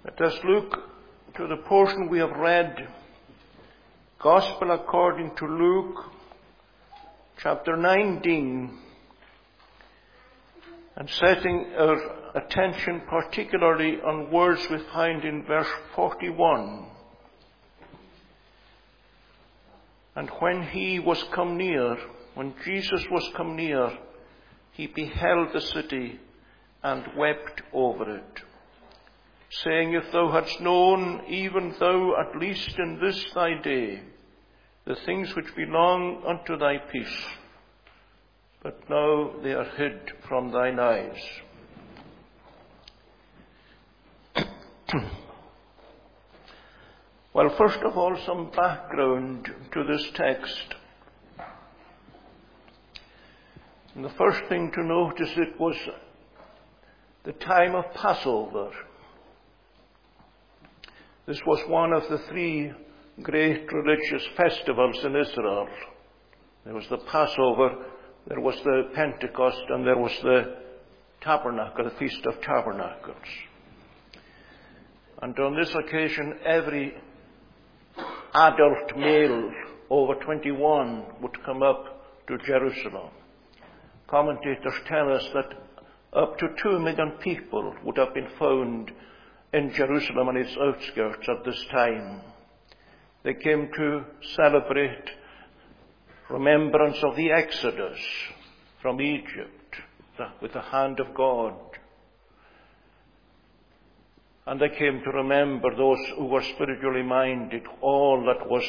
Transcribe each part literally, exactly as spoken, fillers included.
Let us look to the portion we have read, Gospel according to Luke, chapter nineteen, and setting our attention particularly on words we find in verse forty-one. And when he was come near, when Jesus was come near, he beheld the city and wept over it, saying, If thou hadst known, even thou at least in this thy day, the things which belong unto thy peace, but now they are hid from thine eyes. Well, first of all, some background to this text. And the first thing to notice, it was the time of Passover. This was one of the three great religious festivals in Israel. There was the Passover, there was the Pentecost, and there was the Tabernacle, the Feast of Tabernacles. And on this occasion, every adult male over twenty-one would come up to Jerusalem. Commentators tell us that up to two million people would have been found in Jerusalem and its outskirts at this time. They came to celebrate remembrance of the Exodus from Egypt with the hand of God. And they came to remember those who were spiritually minded, all that was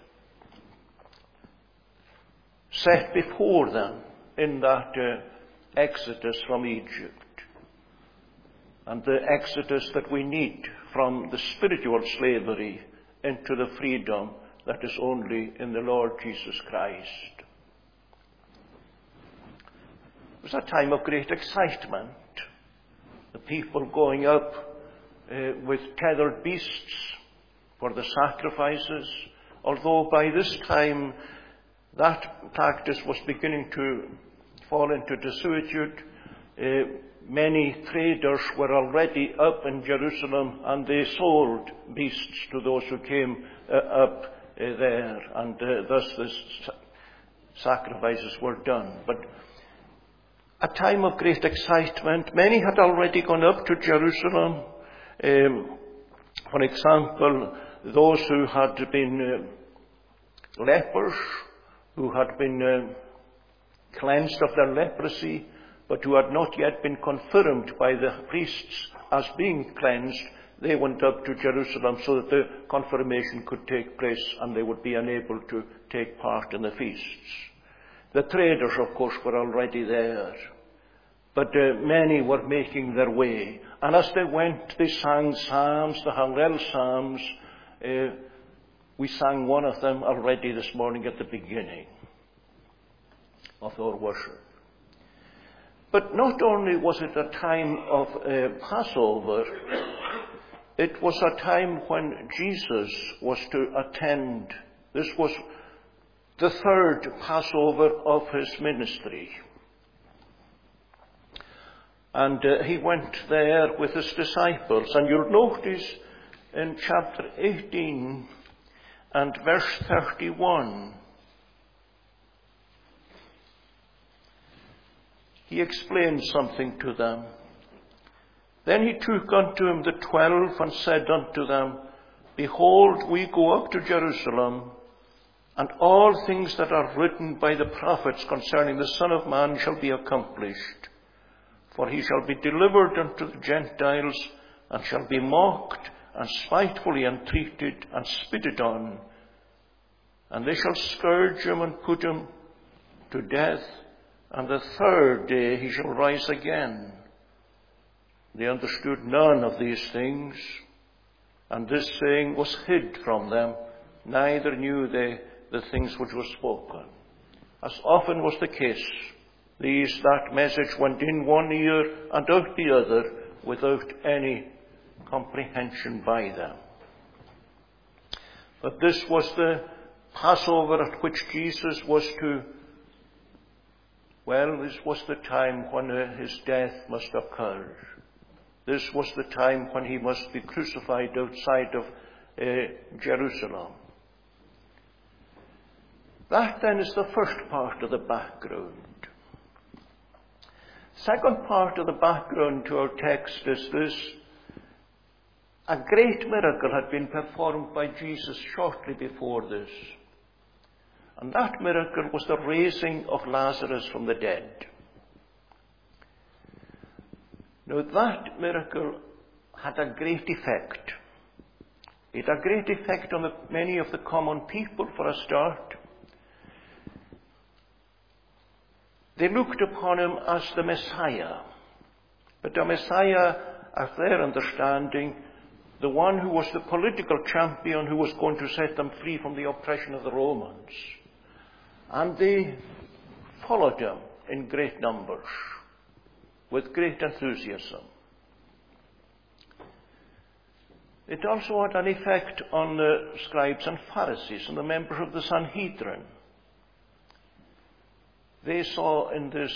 set before them in that uh, Exodus from Egypt. And the exodus that we need from the spiritual slavery into the freedom that is only in the Lord Jesus Christ. It was a time of great excitement. The people going up uh, with tethered beasts for the sacrifices, although by this time that practice was beginning to fall into desuetude. Uh, Many traders were already up in Jerusalem, and they sold beasts to those who came uh, up uh, there, and uh, thus the sacrifices were done. But a time of great excitement. Many had already gone up to Jerusalem. Um, for example, those who had been uh, lepers, who had been uh, cleansed of their leprosy, but who had not yet been confirmed by the priests as being cleansed, they went up to Jerusalem so that the confirmation could take place and they would be unable to take part in the feasts. The traders, of course, were already there, but uh, many were making their way. And as they went, they sang psalms, the Hallel psalms. Uh, we sang one of them already this morning at the beginning of our worship. But not only was it a time of uh, Passover, it was a time when Jesus was to attend. This was the third Passover of his ministry. And uh, he went there with his disciples. And you'll notice in chapter eighteen and verse thirty-one, he explained something to them. Then he took unto him the twelve and said unto them, Behold, we go up to Jerusalem, and all things that are written by the prophets concerning the Son of Man shall be accomplished. For he shall be delivered unto the Gentiles, and shall be mocked, and spitefully entreated, and spitted on. And they shall scourge him, and put him to death, and the third day he shall rise again. They understood none of these things, and this saying was hid from them, neither knew they the things which were spoken. As often was the case, these that message went in one ear and out the other, without any comprehension by them. But this was the Passover at which Jesus was to Well, this was the time when uh, his death must occur. This was the time when he must be crucified outside of uh, Jerusalem. That then is the first part of the background. Second part of the background to our text is this. A great miracle had been performed by Jesus shortly before this. And that miracle was the raising of Lazarus from the dead. Now that miracle had a great effect. It had a great effect on the, many of the common people for a start. They looked upon him as the Messiah. But the Messiah, as their understanding, the one who was the political champion who was going to set them free from the oppression of the Romans. And they followed him in great numbers, with great enthusiasm. It also had an effect on the scribes and Pharisees and the members of the Sanhedrin. They saw in this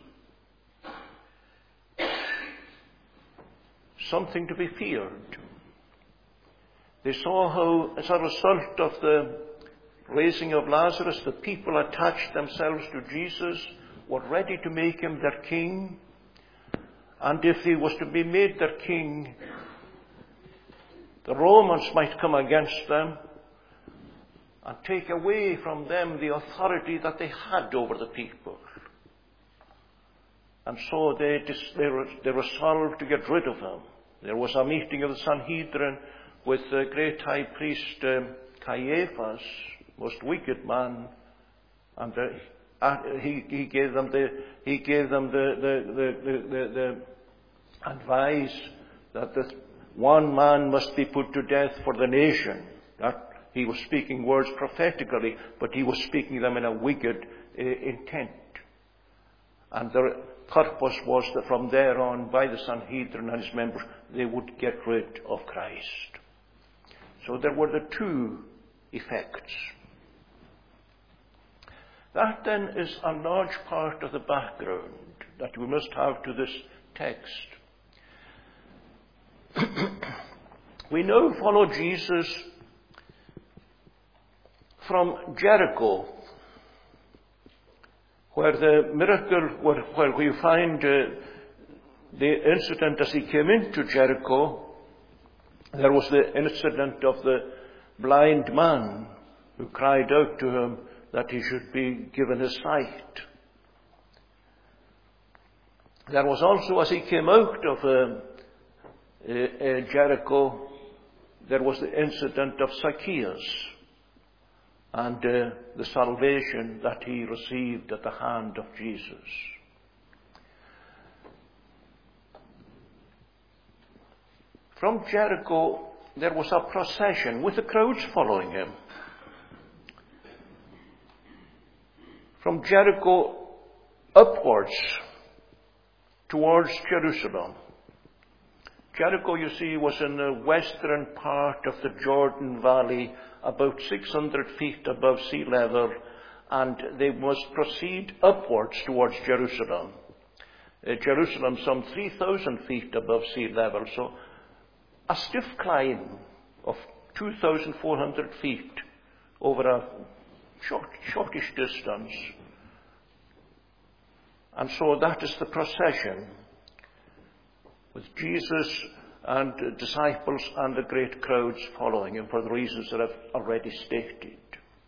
something to be feared. They saw how, as a result of the raising of Lazarus, the people attached themselves to Jesus, were ready to make him their king. And if he was to be made their king, the Romans might come against them and take away from them the authority that they had over the people. And so they, they, they resolved to get rid of him. There was a meeting of the Sanhedrin with the great high priest um, Caiaphas, most wicked man, and uh, uh, he, he gave them the he gave them the the the, the, the, the advice that the one man must be put to death for the nation. That he was speaking words prophetically, but he was speaking them in a wicked uh, intent. And the purpose was that from there on, by the Sanhedrin and his members, they would get rid of Christ. So there were the two effects. That then is a large part of the background that we must have to this text. We now follow Jesus from Jericho, where the miracle, where, where we find uh, the incident as he came into Jericho. There was the incident of the blind man who cried out to him that he should be given his sight. There was also, as he came out of uh, uh, uh, Jericho, there was the incident of Zacchaeus and uh, the salvation that he received at the hand of Jesus. From Jericho, there was a procession with the crowds following him. From Jericho upwards towards Jerusalem. Jericho, you see, was in the western part of the Jordan Valley, about six hundred feet above sea level, and they must proceed upwards towards Jerusalem. Uh, Jerusalem some three thousand feet above sea level, so a stiff climb of two thousand four hundred feet over a short, shortish distance. And so that is the procession, with Jesus and uh, disciples and the great crowds following him for the reasons that I've already stated.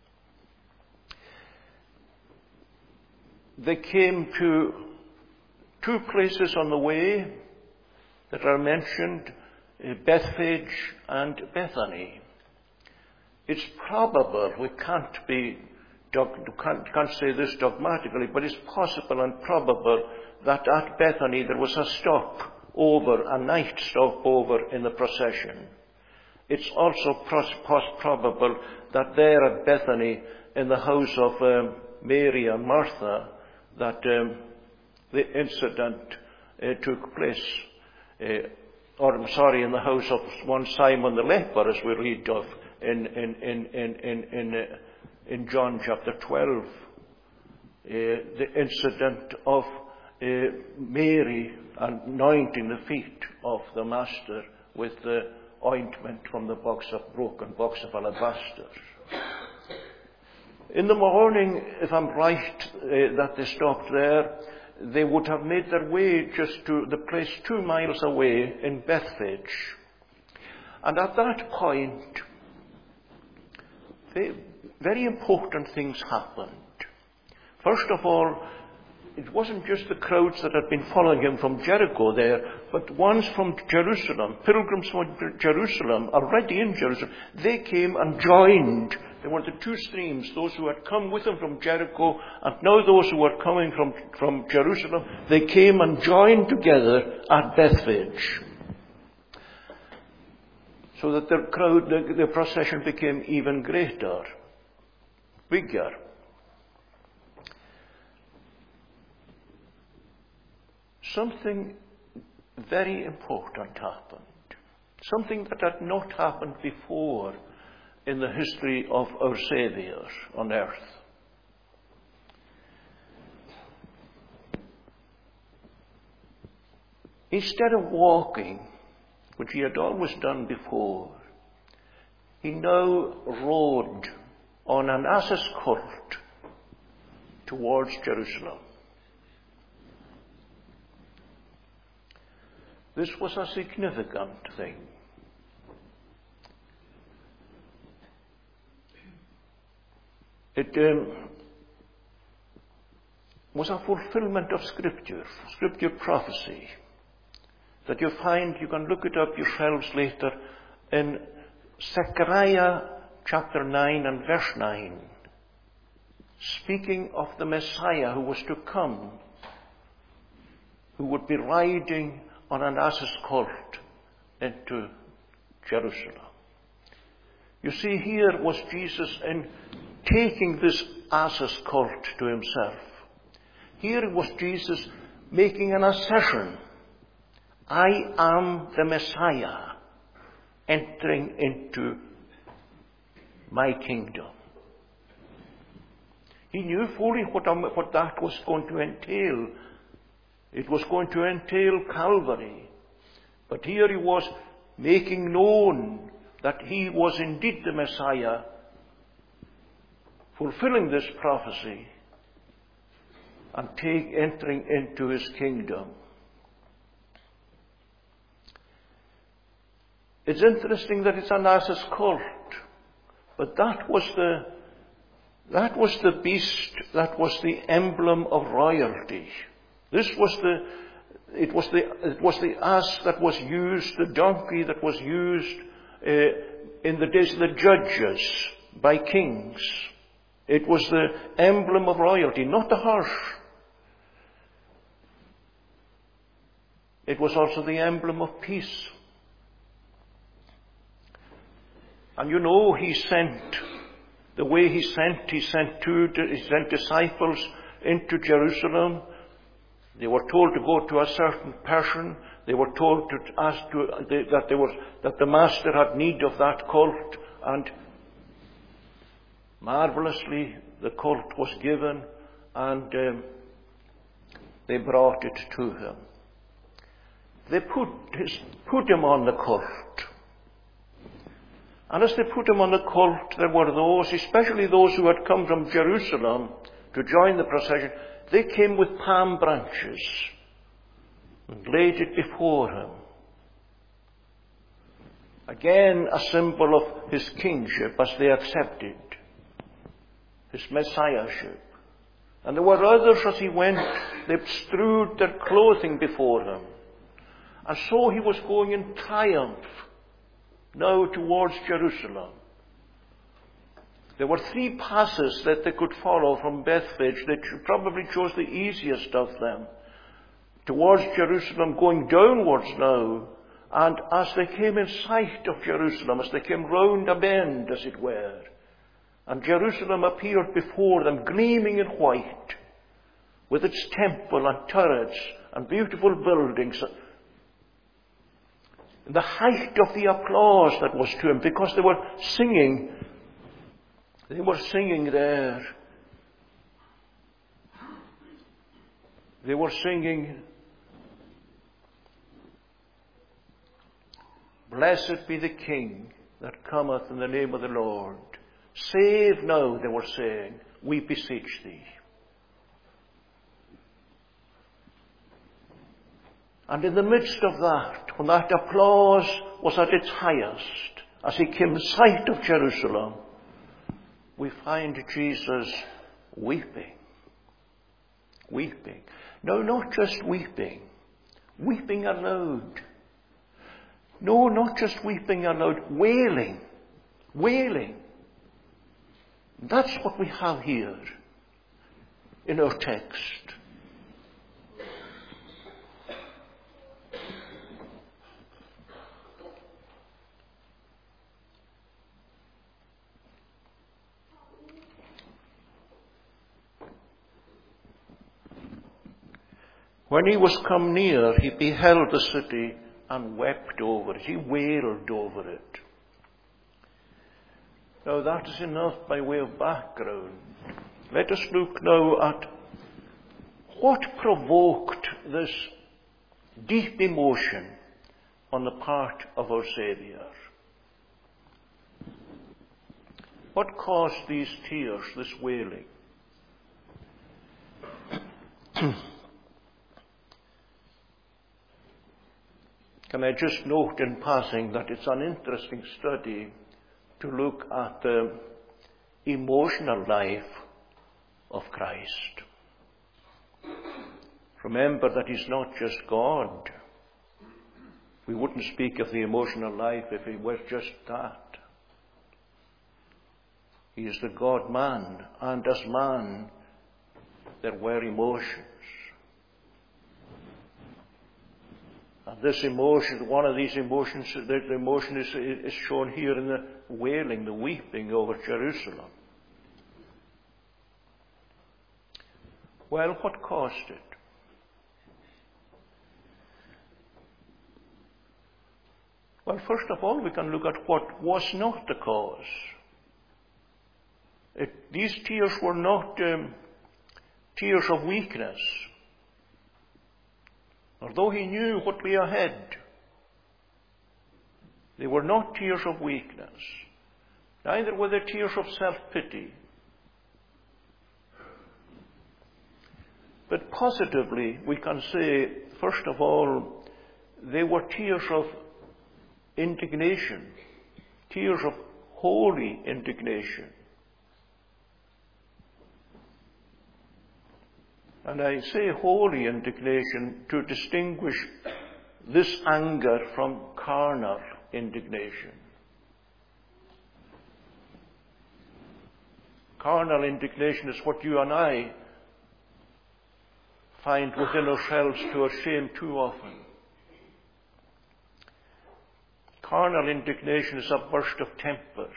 They came to two places on the way that are mentioned, uh, Bethphage and Bethany. It's probable, we can't be Can't, can't say this dogmatically, but it's possible and probable that at Bethany there was a stop over, a night stop over in the procession. It's also pros- probable that there at Bethany, in the house of um, Mary and Martha, that um, the incident uh, took place, uh, or I'm sorry, in the house of one Simon the leper, as we read of in in in in in. in uh, In John chapter twelve, uh, the incident of uh, Mary anointing the feet of the Master with the ointment from the box of broken box of alabaster. In the morning, if I'm right, uh, that they stopped there, they would have made their way just to the place two miles away in Bethphage. And at that point, they, very important things happened. First of all, it wasn't just the crowds that had been following him from Jericho there, but ones from Jerusalem, pilgrims from Jerusalem, already in Jerusalem. They came and joined. There were the two streams, those who had come with him from Jericho, and now those who were coming from, from Jerusalem. They came and joined together at Bethphage, so that the crowd, the, the procession became even greater, bigger. Something very important happened. Something that had not happened before in the history of our Saviour on earth. Instead of walking, which he had always done before, he now rode on an ass's colt towards Jerusalem. This was a significant thing. It um, was a fulfillment of Scripture, Scripture prophecy, that you find, you can look it up yourselves later, in Zechariah chapter nine and verse nine, speaking of the Messiah who was to come, who would be riding on an ass's colt into Jerusalem. You see, here was Jesus in taking this ass's colt to himself. Here was Jesus making an assertion. I am the Messiah entering into my kingdom. He knew fully what, what that was going to entail. It was going to entail Calvary. But here he was making known that he was indeed the Messiah, fulfilling this prophecy and take, entering into his kingdom. It's interesting that it's an ass's colt, but that was the that was the beast, that was the emblem of royalty. This was the, it was the, it was the ass that was used, the donkey that was used uh, in the days of the judges by kings. It was the emblem of royalty, not the horse. It was also the emblem of peace. And you know, he sent, the way he sent, he sent two, he sent disciples into Jerusalem. They were told to go to a certain person. They were told to ask to, they, that they were that the Master had need of that colt, and marvelously the colt was given, and um, they brought it to him. They put his, put him on the colt, and as they put him on the colt, there were those, especially those who had come from Jerusalem to join the procession. They came with palm branches and laid it before him. Again, a symbol of his kingship as they accepted his messiahship. And there were others as he went, they strewed their clothing before him. And so he was going in triumph now towards Jerusalem. There were three passes that they could follow from Bethphage. They probably chose the easiest of them. Towards Jerusalem, going downwards now. And as they came in sight of Jerusalem, as they came round a bend, as it were, and Jerusalem appeared before them, gleaming in white, with its temple and turrets and beautiful buildings, the height of the applause that was to him, because they were singing They were singing there. They were singing, "Blessed be the King that cometh in the name of the Lord. Save now," they were saying, "we beseech thee." And in the midst of that, when that applause was at its highest, as he came in sight of Jerusalem, we find Jesus weeping. Weeping. No, not just weeping. Weeping aloud. No, not just weeping aloud. Wailing. Wailing. That's what we have here in our text. When he was come near, he beheld the city and wept over it. He wailed over it. Now that is enough by way of background. Let us look now at what provoked this deep emotion on the part of our Saviour. What caused these tears, this wailing? Can I just note in passing that it's an interesting study to look at the emotional life of Christ. Remember that he's not just God. We wouldn't speak of the emotional life if he were just that. He is the God-man, and as man, there were emotions. And this emotion, one of these emotions, the emotion is, is shown here in the wailing, the weeping over Jerusalem. Well, what caused it? Well, first of all, we can look at what was not the cause. It, these tears were not um, tears of weakness. Although he knew what lay ahead, they were not tears of weakness. Neither were they tears of self-pity. But positively, we can say, first of all, they were tears of indignation, tears of holy indignation. And I say holy indignation to distinguish this anger from carnal indignation. Carnal indignation is what you and I find within ourselves to our shame too often. Carnal indignation is a burst of temper.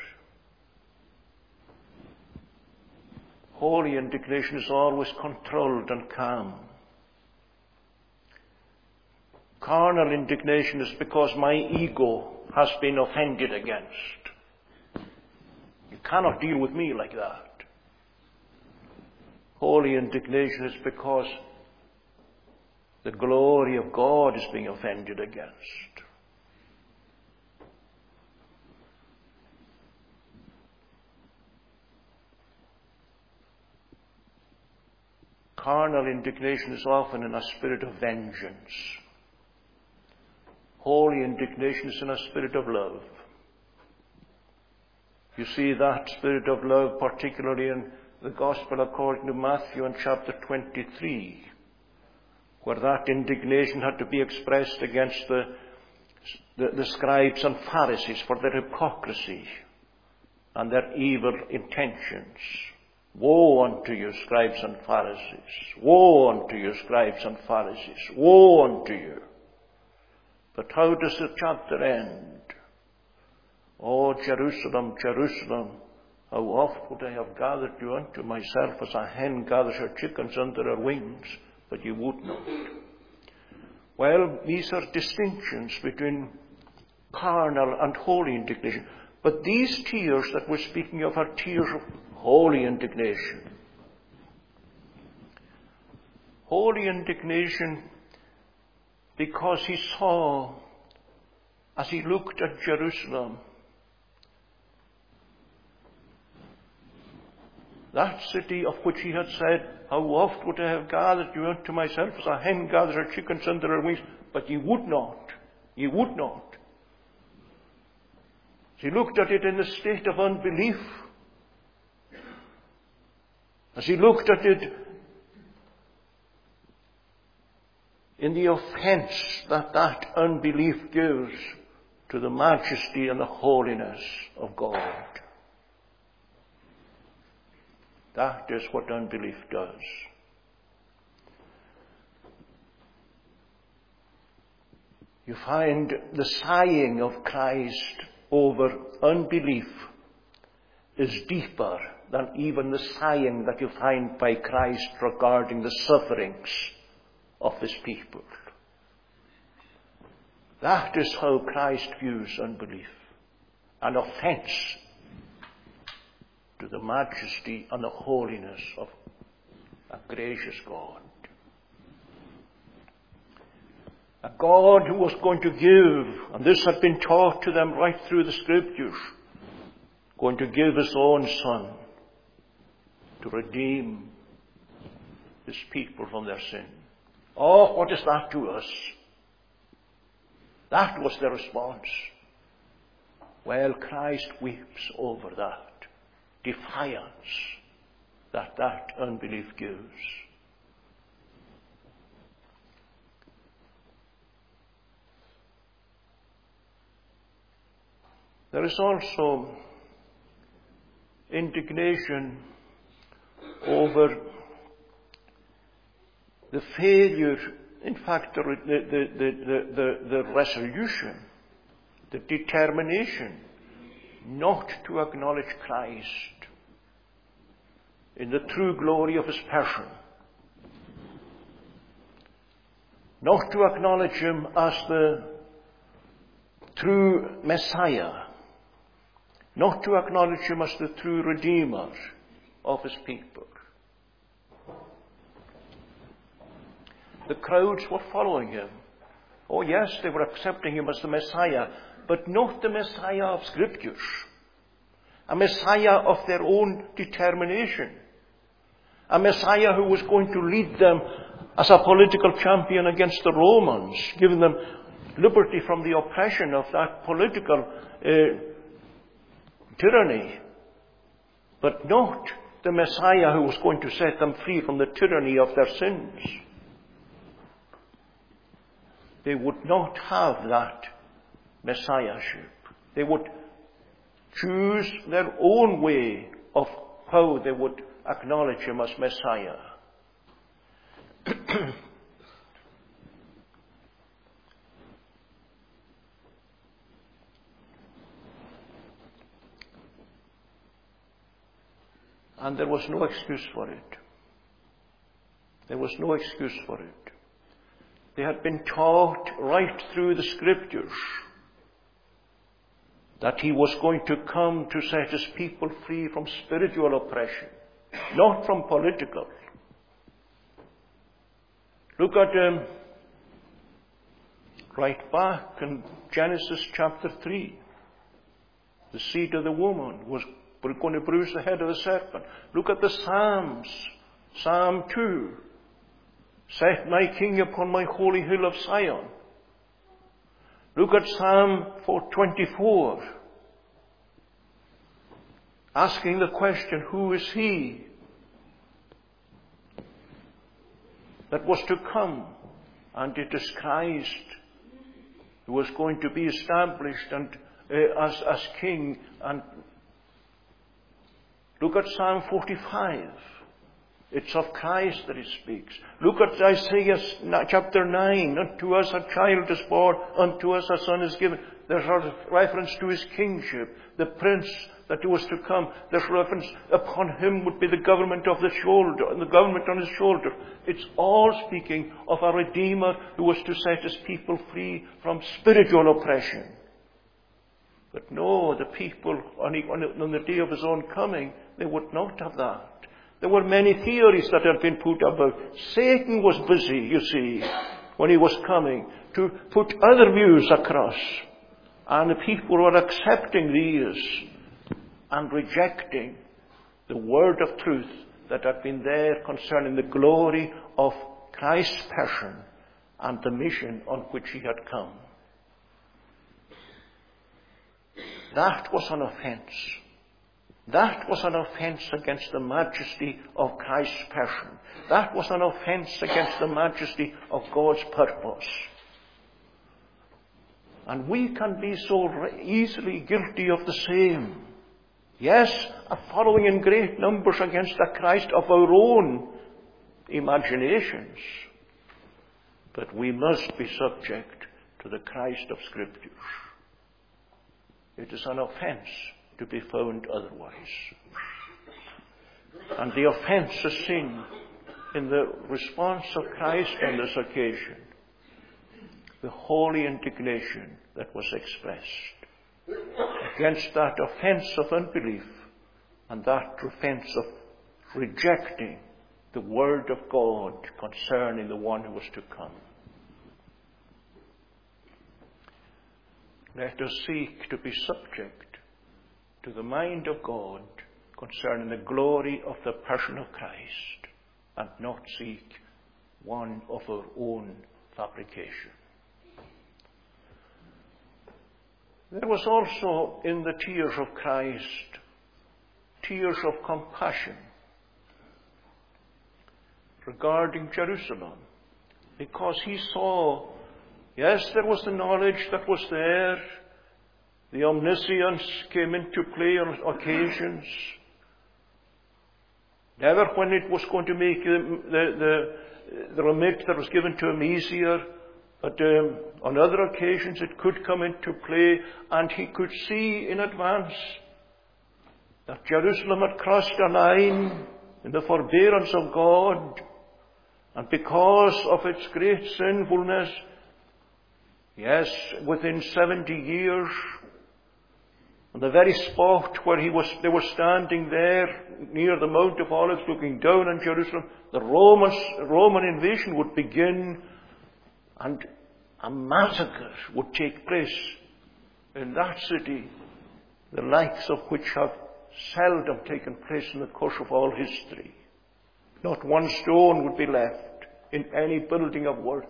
Holy indignation is always controlled and calm. Carnal indignation is because my ego has been offended against. You cannot deal with me like that. Holy indignation is because the glory of God is being offended against. Carnal indignation is often in a spirit of vengeance. Holy indignation is in a spirit of love. You see that spirit of love particularly in the Gospel according to Matthew in chapter twenty-three, where that indignation had to be expressed against the, the, the scribes and Pharisees for their hypocrisy and their evil intentions. Woe unto you, scribes and Pharisees. Woe unto you, scribes and Pharisees. Woe unto you. But how does the chapter end? Oh, Jerusalem, Jerusalem, how oft would I have gathered you unto myself as a hen gathers her chickens under her wings, but you would not. Well, these are distinctions between carnal and holy indignation. But these tears that we're speaking of are tears of holy indignation. Holy indignation because he saw, as he looked at Jerusalem, that city of which he had said, how oft would I have gathered you unto myself as a hen gathers her chickens under her wings, but ye would not, ye would not. As he looked at it in a state of unbelief, as he looked at it in the offense that that unbelief gives to the majesty and the holiness of God. That is what unbelief does. You find the sighing of Christ over unbelief is deeper than even the sighing that you find by Christ regarding the sufferings of his people. That is how Christ views unbelief. An offense to the majesty and the holiness of a gracious God. A God who was going to give, and this had been taught to them right through the Scriptures, going to give his own Son to redeem his people from their sin. Oh, what is that to us? That was their response. Well, Christ weeps over that defiance that that unbelief gives. There is also indignation over the failure, in fact, the, the, the, the, the, the resolution, the determination not to acknowledge Christ in the true glory of his person, not to acknowledge him as the true Messiah, not to acknowledge him as the true Redeemer of his people. The crowds were following him. Oh yes, they were accepting him as the Messiah, but not the Messiah of Scriptures. A Messiah of their own determination. A Messiah who was going to lead them as a political champion against the Romans, giving them liberty from the oppression of that political uh, tyranny. But not the Messiah who was going to set them free from the tyranny of their sins. They would not have that Messiahship. They would choose their own way of how they would acknowledge him as Messiah. And there was no excuse for it. There was no excuse for it. They had been taught right through the Scriptures that he was going to come to set his people free from spiritual oppression, not from political. Look at um, right back in Genesis chapter three. The seed of the woman was going to bruise the head of the serpent. Look at the Psalms. Psalm two. Set my king upon my holy hill of Zion. Look at Psalm four twenty-four. Asking the question, who is he that was to come? And it is Christ who was going to be established and uh, as, as king. And look at Psalm forty-five. It's of Christ that he speaks. Look at Isaiah chapter nine. Unto us a child is born, unto us a son is given. There's a reference to his kingship, the prince that was to come. There's reference upon him would be the government of the shoulder, and the government on his shoulder. It's all speaking of a Redeemer who was to set his people free from spiritual oppression. But no, the people, on the, on the day of his own coming, they would not have that. There were many theories that had been put about. Satan was busy, you see, when he was coming, to put other views across. And the people were accepting these and rejecting the word of truth that had been there concerning the glory of Christ's passion and the mission on which he had come. That was an offense. That was an offense against the majesty of Christ's passion. That was an offense against the majesty of God's purpose. And we can be so easily guilty of the same. Yes, a following in great numbers against the Christ of our own imaginations. But we must be subject to the Christ of Scriptures. It is an offense to be found otherwise. And the offense is seen in the response of Christ on this occasion. The holy indignation that was expressed against that offense of unbelief and that offense of rejecting the word of God concerning the one who was to come. Let us seek to be subject to the mind of God concerning the glory of the person of Christ, and not seek one of our own fabrication. There was also in the tears of Christ tears of compassion regarding Jerusalem, because he saw, yes, there was the knowledge that was there. The omniscience came into play on occasions. Never when it was going to make the, the, the, the remit that was given to him easier, but um, on other occasions it could come into play, and he could see in advance that Jerusalem had crossed a line in the forbearance of God, and because of its great sinfulness, yes, within seventy years, on the very spot where he was, they were standing there near the Mount of Olives looking down on Jerusalem, the Romans, Roman invasion would begin, and a massacre would take place in that city, the likes of which have seldom taken place in the course of all history. Not one stone would be left in any building of worth.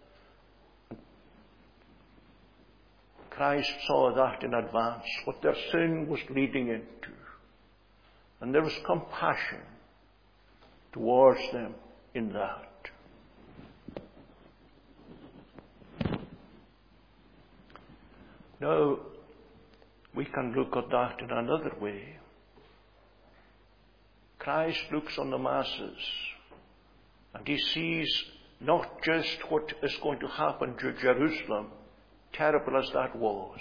Christ saw that in advance, what their sin was leading into. And there was compassion towards them in that. Now, we can look at that in another way. Christ looks on the masses, and he sees not just what is going to happen to Jerusalem, terrible as that was,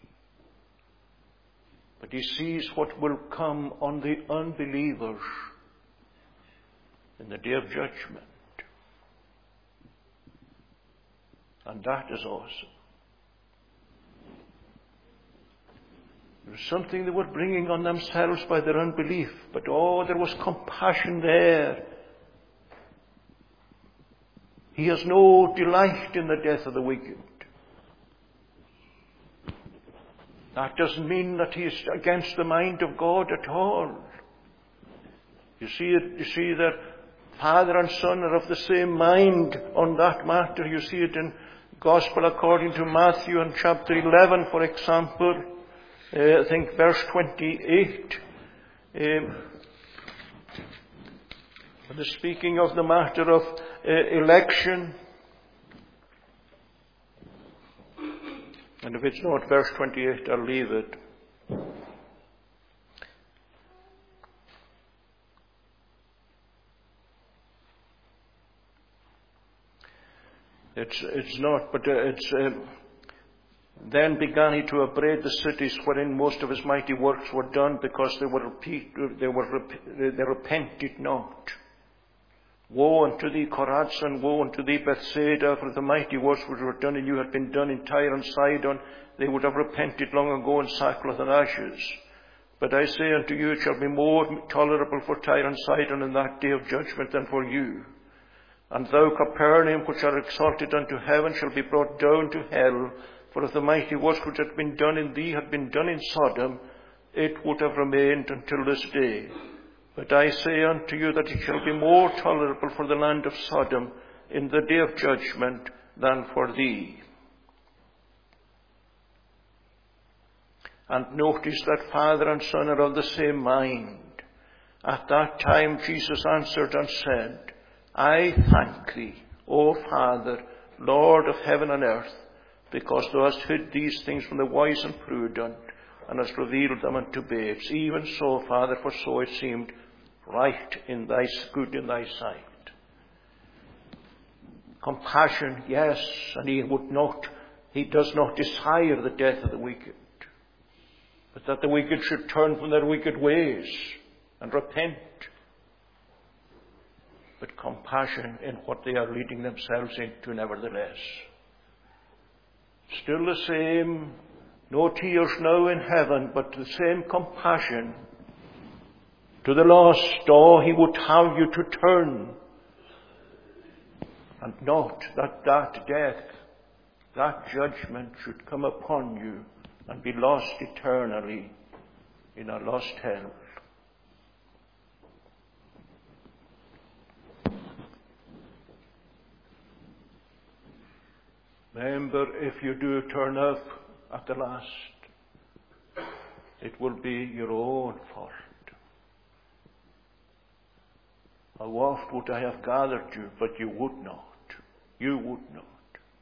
but he sees what will come on the unbelievers in the day of judgment. And that is awesome. There was something they were bringing on themselves by their unbelief, but oh, there was compassion there. He has no delight in the death of the wicked. That doesn't mean that he is against the mind of God at all. You see it, you see that Father and Son are of the same mind on that matter. You see it in Gospel according to Matthew in chapter eleven, for example. Uh, I think verse twenty-eight. Um, it is speaking of the matter of uh, election. And if it's not verse twenty-eight, I'll leave it. It's it's not, but uh, it's. Um, Then began he to upbraid the cities wherein most of his mighty works were done, because they were repeat, they were they repented not. Woe unto thee, Chorazin! Woe unto thee, Bethsaida! For the mighty works which were done in you had been done in Tyre and Sidon, they would have repented long ago in sackcloth and ashes. But I say unto you, it shall be more tolerable for Tyre and Sidon in that day of judgment than for you. And thou, Capernaum, which art exalted unto heaven, shall be brought down to hell. For if the mighty works which had been done in thee had been done in Sodom, it would have remained until this day. But I say unto you that it shall be more tolerable for the land of Sodom in the day of judgment than for thee. And notice that Father and Son are of the same mind. At that time Jesus answered and said, I thank thee, O Father, Lord of heaven and earth, because thou hast hid these things from the wise and prudent, and hast revealed them unto babes. Even so, Father, for so it seemed right in thy good in thy sight. Compassion, yes, and he would not, he does not desire the death of the wicked, but that the wicked should turn from their wicked ways and repent. But compassion in what they are leading themselves into, nevertheless. Still the same, no tears now in heaven, but the same compassion to the lost. Oh, he would have you to turn, and not that that death, that judgment should come upon you and be lost eternally in a lost hell. Remember, if you do turn up at the last, it will be your own fault. How oft would I have gathered you, but you would not. You would not.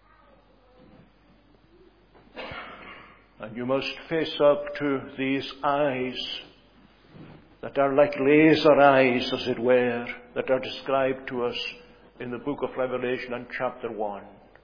And you must face up to these eyes that are like laser eyes, as it were, that are described to us in the book of Revelation and chapter one.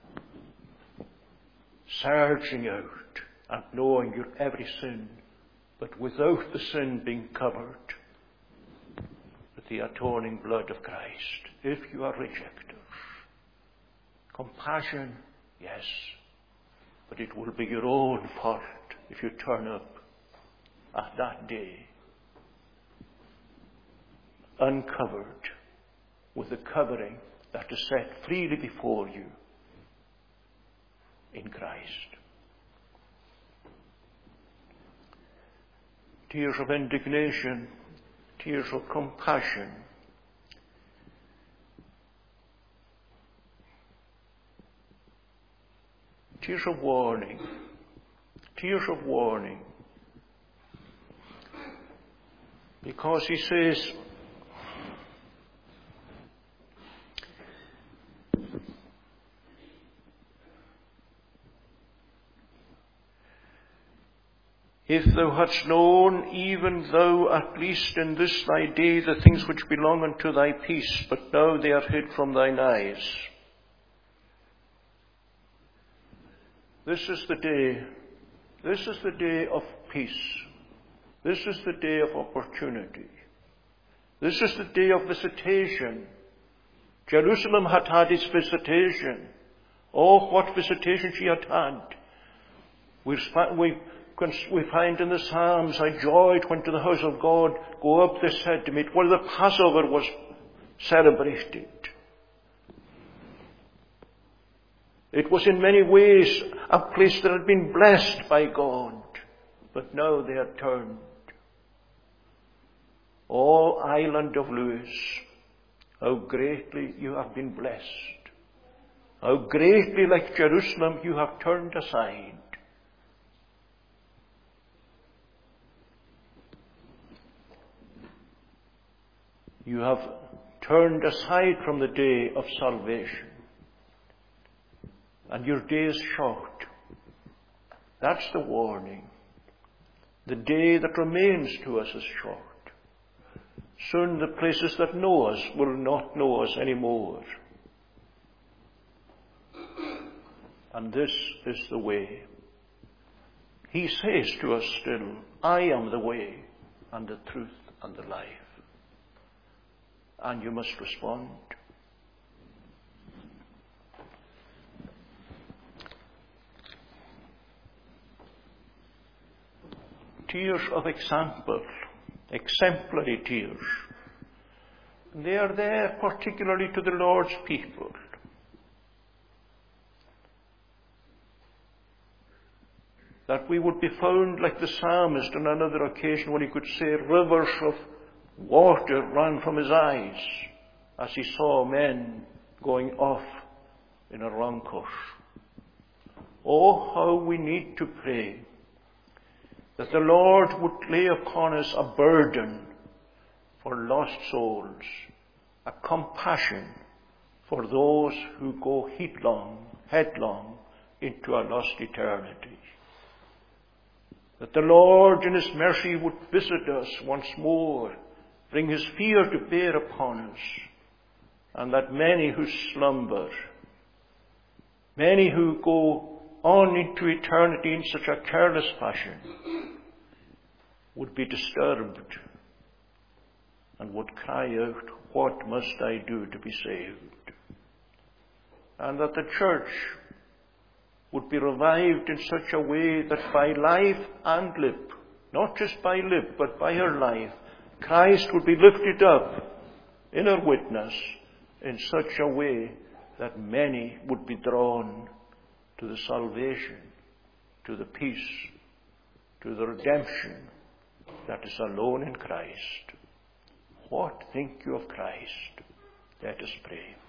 Searching out and knowing your every sin, but without the sin being covered with the atoning blood of Christ. If you are rejectors, compassion, yes, but it will be your own fault if you turn up at that day uncovered with the covering that is set freely before you in Christ. Tears of indignation, tears of compassion, tears of warning, tears of warning, because he says, if thou hadst known, even thou at least in this thy day, the things which belong unto thy peace, but now they are hid from thine eyes. This is the day, this is the day of peace. This is the day of opportunity. This is the day of visitation. Jerusalem had had its visitation. Oh, what visitation she had had. We we We find in the Psalms, I joyed when to the house of God, go up, they said to me, where the Passover was celebrated. It was in many ways a place that had been blessed by God, but now they had turned. O island of Lewis, how greatly you have been blessed. How greatly, like Jerusalem, you have turned aside. You have turned aside from the day of salvation. And your day is short. That's the warning. The day that remains to us is short. Soon the places that know us will not know us anymore. And this is the way. He says to us still, I am the way and the truth and the life. And you must respond. tears of example, exemplary tears. And they are there particularly to the Lord's people. That we would be found like the psalmist on another occasion when he could say rivers of water ran from his eyes as he saw men going off in a wrong course. Oh, how we need to pray that the Lord would lay upon us a burden for lost souls, a compassion for those who go headlong, headlong into a lost eternity. That the Lord in His mercy would visit us once more, bring His fear to bear upon us, and that many who slumber, many who go on into eternity in such a careless fashion, would be disturbed and would cry out, "What must I do to be saved?" And that the church would be revived in such a way that by life and lip, not just by lip, but by her life, Christ would be lifted up in her witness in such a way that many would be drawn to the salvation, to the peace, to the redemption that is alone in Christ. What think you of Christ? Let us pray.